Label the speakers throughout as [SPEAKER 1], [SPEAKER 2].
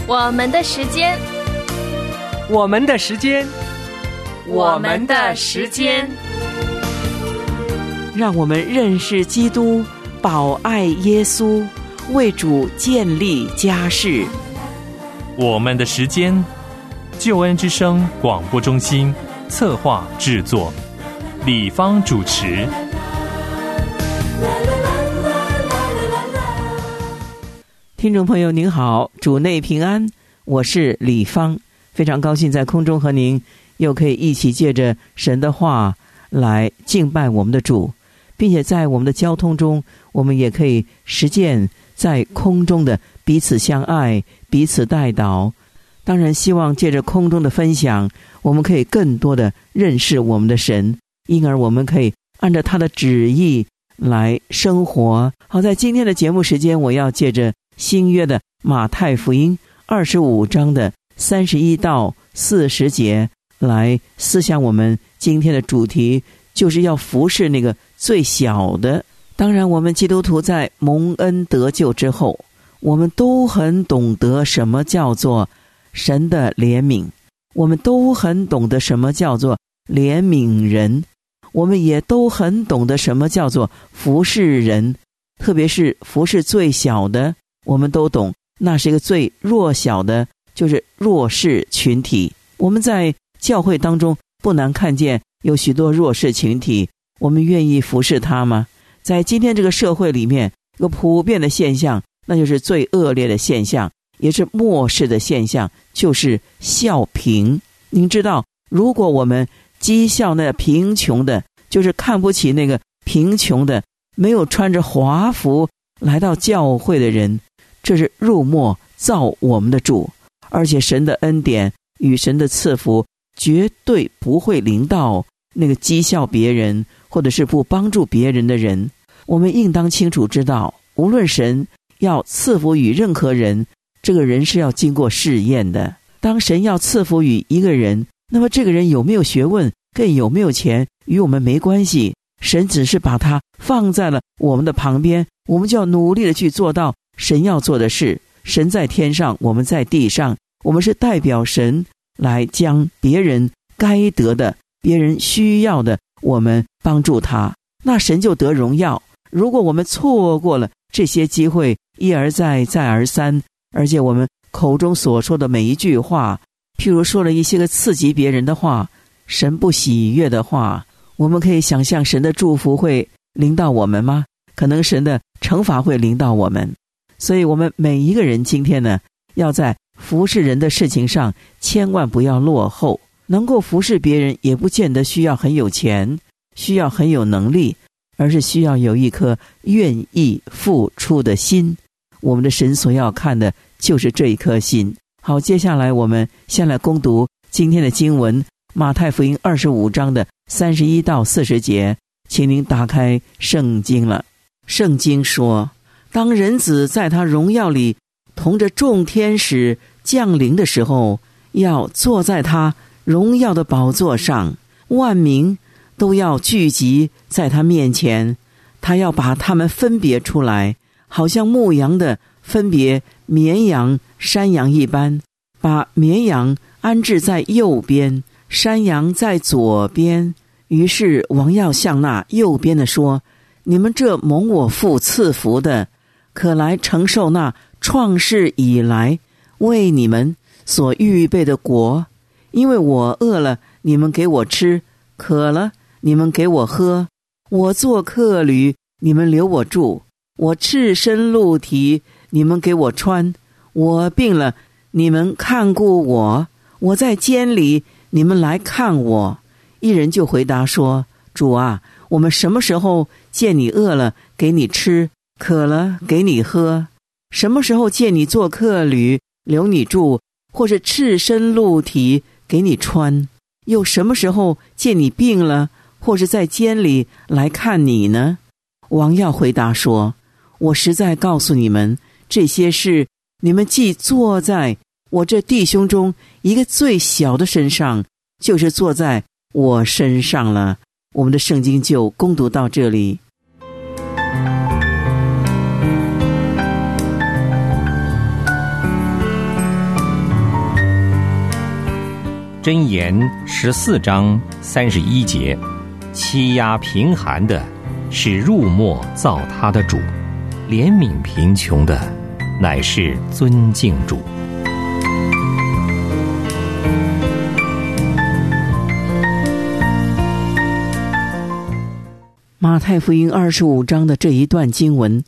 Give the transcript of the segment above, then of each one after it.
[SPEAKER 1] 我们的时间，
[SPEAKER 2] 我们的时间，
[SPEAKER 1] 我们的时间，
[SPEAKER 3] 让我们认识基督，保爱耶稣，为主建立家室。
[SPEAKER 4] 我们的时间，救恩之声广播中心策划制作，李芳主持。
[SPEAKER 3] 听众朋友您好，主内平安，我是李芳，非常高兴在空中和您又可以一起借着神的话来敬拜我们的主，并且在我们的交通中，我们也可以实践在空中的彼此相爱，彼此代祷。当然希望借着空中的分享，我们可以更多的认识我们的神，因而我们可以按照他的旨意来生活。好，在今天的节目时间，我要借着新约的马太福音25章的31到40节来思想我们今天的主题，就是要服侍那个最小的。当然我们基督徒在蒙恩得救之后，我们都很懂得什么叫做神的怜悯，我们都很懂得什么叫做怜悯人，我们也都很懂得什么叫做服侍人，特别是服侍最小的，我们都懂，那是一个最弱小的，就是弱势群体。我们在教会当中不难看见有许多弱势群体，我们愿意服侍他吗？在今天这个社会里面，一个普遍的现象，那就是最恶劣的现象，也是漠视的现象，就是笑贫。您知道，如果我们讥笑那贫穷的，就是看不起那个贫穷的，没有穿着华服来到教会的人，这是辱没造我们的主，而且神的恩典与神的赐福绝对不会临到那个讥笑别人或者是不帮助别人的人。我们应当清楚知道，无论神要赐福于任何人，这个人是要经过试验的。当神要赐福于一个人，那么这个人有没有学问，更有没有钱，与我们没关系，神只是把他放在了我们的旁边，我们就要努力的去做到神要做的事。神在天上，我们在地上，我们是代表神来将别人该得的，别人需要的，我们帮助他，那神就得荣耀。如果我们错过了这些机会，一而再再而三，而且我们口中所说的每一句话，譬如说了一些个刺激别人的话，神不喜悦的话，我们可以想象神的祝福会临到我们吗？可能神的惩罚会临到我们。所以我们每一个人今天呢，要在服侍人的事情上千万不要落后。能够服侍别人也不见得需要很有钱，需要很有能力，而是需要有一颗愿意付出的心。我们的神所要看的就是这一颗心。好，接下来我们先来攻读今天的经文，马太福音25章的31到40节，请您打开圣经了。圣经说，当人子在他荣耀里同着众天使降临的时候，要坐在他荣耀的宝座上，万民都要聚集在他面前，他要把他们分别出来，好像牧羊的分别绵羊山羊一般，把绵羊安置在右边，山羊在左边。于是王要向那右边的说，你们这蒙我父赐福的，可来承受那创世以来为你们所预备的国，因为我饿了，你们给我吃，渴了，你们给我喝，我做客旅，你们留我住，我赤身露体，你们给我穿，我病了，你们看顾我，我在监里，你们来看我。一人就回答说，主啊，我们什么时候见你饿了给你吃，渴了给你喝？什么时候见你做客旅留你住，或是赤身露体给你穿？又什么时候见你病了，或是在监里来看你呢？王要回答说，我实在告诉你们，这些事你们既坐在我这弟兄中一个最小的身上，就是坐在我身上了。我们的圣经就攻读到这里。
[SPEAKER 5] 箴言14章31节，欺压贫寒的，使入没造他的主；怜悯贫穷的，乃是尊敬主。
[SPEAKER 3] 马太福音25章的这一段经文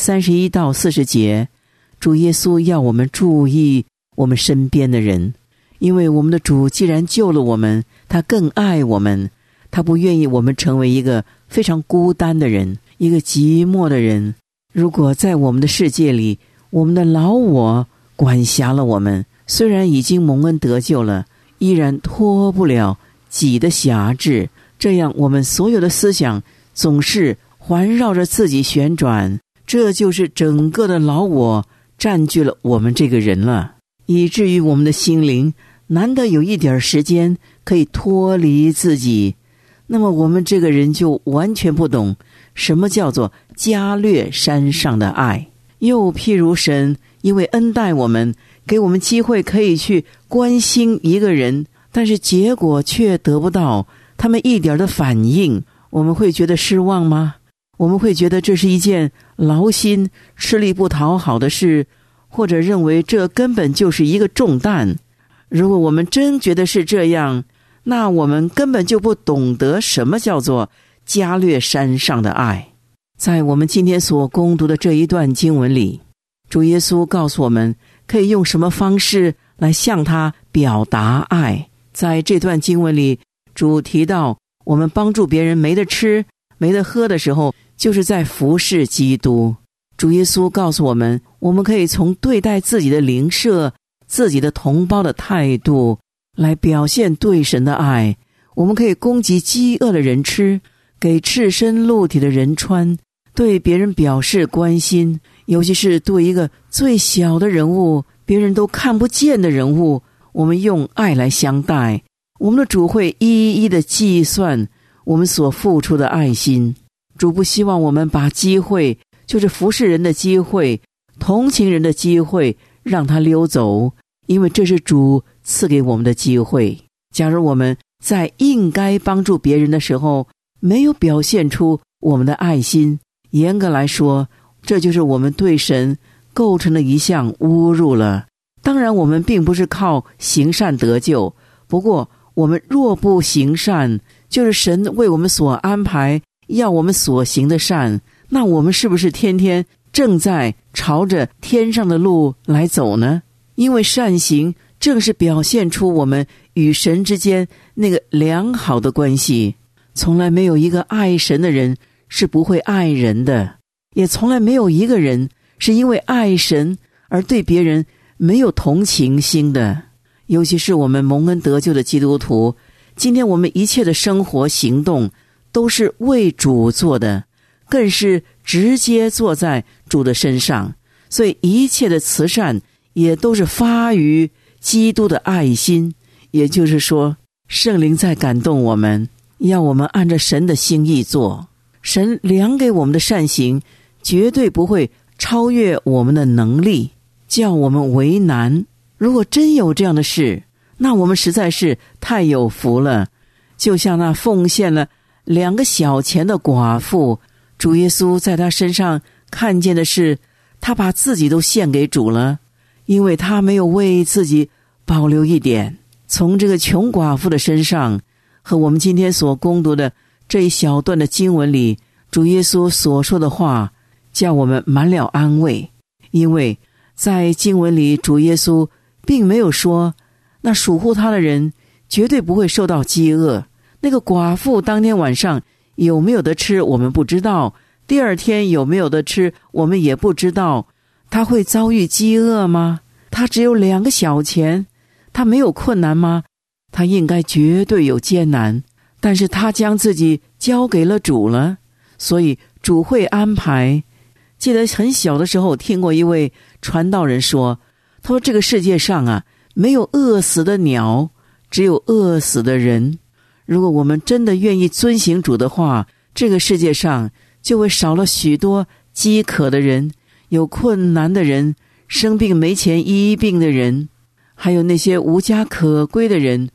[SPEAKER 3] 31到40节，主耶稣要我们注意我们身边的人，因为我们的主既然救了我们，他更爱我们，他不愿意我们成为一个非常孤单的人，一个寂寞的人。如果在我们的世界里，我们的老我管辖了我们，虽然已经蒙恩得救了，依然脱不了己的辖制，这样我们所有的思想总是环绕着自己旋转，这就是整个的老我占据了我们这个人了，以至于我们的心灵难得有一点时间可以脱离自己。那么我们这个人就完全不懂什么叫做加略山上的爱。又譬如神因为恩待我们，给我们机会可以去关心一个人，但是结果却得不到他们一点的反应，我们会觉得失望吗？我们会觉得这是一件劳心吃力不讨好的事，或者认为这根本就是一个重担。如果我们真觉得是这样，那我们根本就不懂得什么叫做加略山上的爱。在我们今天所攻读的这一段经文里，主耶稣告诉我们可以用什么方式来向他表达爱。在这段经文里，主提到我们帮助别人没得吃没得喝的时候，就是在服侍基督。主耶稣告诉我们，我们可以从对待自己的邻舍、自己的同胞的态度来表现对神的爱。我们可以供给饥饿的人吃，给赤身露体的人穿，对别人表示关心，尤其是对一个最小的人物，别人都看不见的人物，我们用爱来相待。我们的主会一一的计算我们所付出的爱心。主不希望我们把机会，就是服侍人的机会、同情人的机会让他溜走，因为这是主赐给我们的机会。假如我们在应该帮助别人的时候没有表现出我们的爱心，严格来说，这就是我们对神构成的一项侮辱了。当然我们并不是靠行善得救，不过我们若不行善，就是神为我们所安排要我们所行的善，那我们是不是天天正在朝着天上的路来走呢？因为善行正是表现出我们与神之间那个良好的关系。从来没有一个爱神的人是不会爱人的，也从来没有一个人是因为爱神而对别人没有同情心的。尤其是我们蒙恩得救的基督徒，今天我们一切的生活行动都是为主做的，更是直接做在主的身上，所以一切的慈善也都是发于基督的爱心。也就是说，圣灵在感动我们，要我们按着神的心意做。神量给我们的善行绝对不会超越我们的能力，叫我们为难。如果真有这样的事，那我们实在是太有福了。就像那奉献了2个小钱的寡妇，主耶稣在他身上看见的是，他把自己都献给主了，因为他没有为自己保留一点。从这个穷寡妇的身上和我们今天所攻读的这一小段的经文里，主耶稣所说的话叫我们满了安慰。因为在经文里，主耶稣并没有说那属乎他的人绝对不会受到饥饿。那个寡妇当天晚上有没有得吃我们不知道，第二天有没有得吃我们也不知道。他会遭遇饥饿吗？他只有2个小钱，他没有困难吗？他应该绝对有艰难，但是他将自己交给了主了，所以主会安排。记得很小的时候听过一位传道人说，他说这个世界上啊，没有饿死的鸟，只有饿死的人。如果我们真的愿意遵行主的话，这个世界上就会少了许多饥渴的人，有困难的人，生病没钱医病的人，还有那些无家可归的人。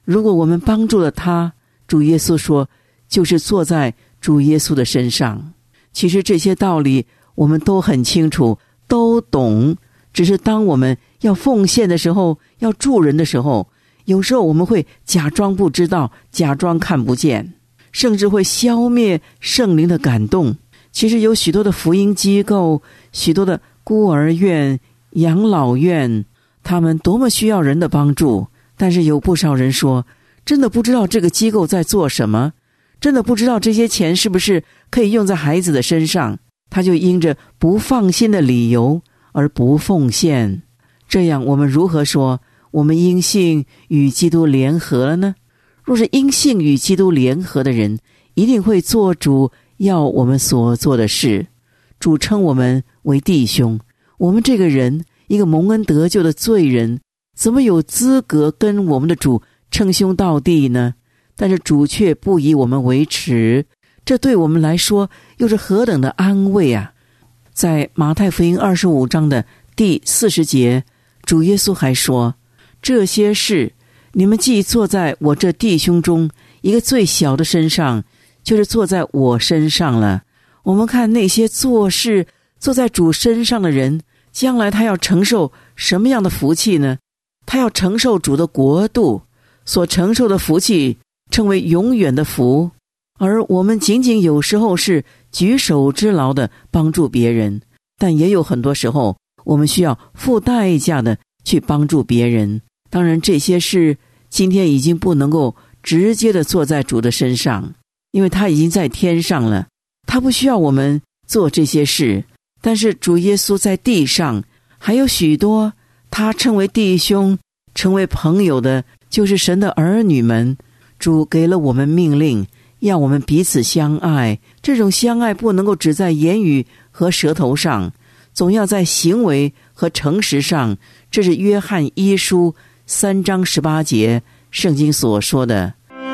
[SPEAKER 3] 如果我们帮助了他，主耶稣说，就是坐在主耶稣的身上。其实这些道理我们都很清楚，都懂，只是当我们要奉献的时候，要助人的时候，有时候我们会假装不知道，假装看不见，甚至会消灭圣灵的感动。其实有许多的福音机构，许多的孤儿院、养老院，他们多么需要人的帮助，但是有不少人说，真的不知道这个机构在做什么，真的不知道这些钱是不是可以用在孩子的身上，他就因着不放心的理由而不奉献。这样我们如何说我们因信与基督联合了呢？若是因信与基督联合的人，一定会做主要我们所做的事。主称我们为弟兄，我们这个人，一个蒙恩得救的罪人，怎么有资格跟我们的主称兄道弟呢？但是主却不以我们为耻，这对我们来说又是何等的安慰啊！在马太福音25章的第40节，主耶稣还说，这些事你们既坐在我这弟兄中一个最小的身上，就是坐在我身上了。我们看那些做事坐在主身上的人，将来他要承受什么样的福气呢？他要承受主的国度，所承受的福气称为永远的福。而我们仅仅有时候是举手之劳的帮助别人，但也有很多时候我们需要付代价的去帮助别人。当然这些事今天已经不能够直接的坐在主的身上，因为他已经在天上了，他不需要我们做这些事。但是主耶稣在地上还有许多他称为弟兄成为朋友的，就是神的儿女们。主给了我们命令，要我们彼此相爱。这种相爱不能够只在言语和舌头上，总要在行为和诚实上。这是约翰一书3章18节圣经所说的。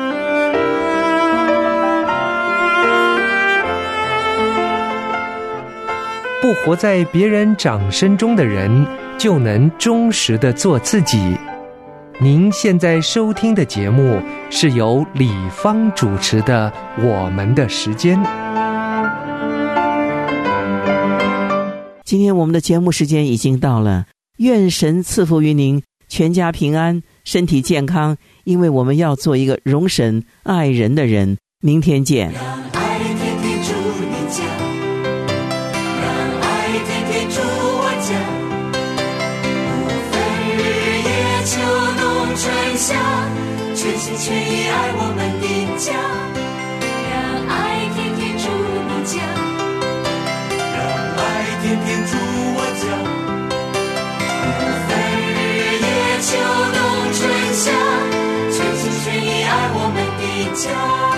[SPEAKER 2] 不活在别人掌声中的人，就能忠实地做自己。您现在收听的节目是由李芳主持的《我们的时间》。
[SPEAKER 3] 今天我们的节目时间已经到了，愿神赐福于您，全家平安，身体健康，因为我们要做一个容神爱人的人。明天见。
[SPEAKER 6] 让爱天天住你家，让爱天天住我家，不分日夜秋冬春夏，全心全意爱我们的家。让爱天天住你家，让爱天天住我家，不分日夜秋冬春夏，全心全意爱我们的家。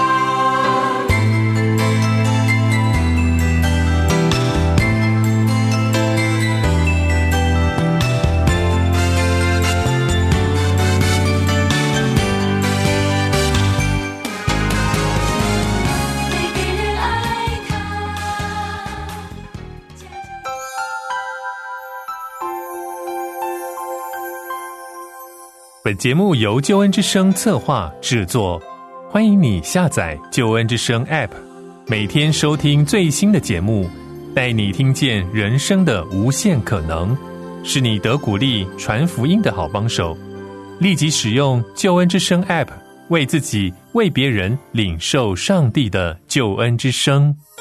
[SPEAKER 4] 本节目由救恩之声策划制作，欢迎你下载救恩之声 App， 每天收听最新的节目，带你听见人生的无限可能，是你得鼓励传福音的好帮手。立即使用救恩之声 App， 为自己为别人领受上帝的救恩之声。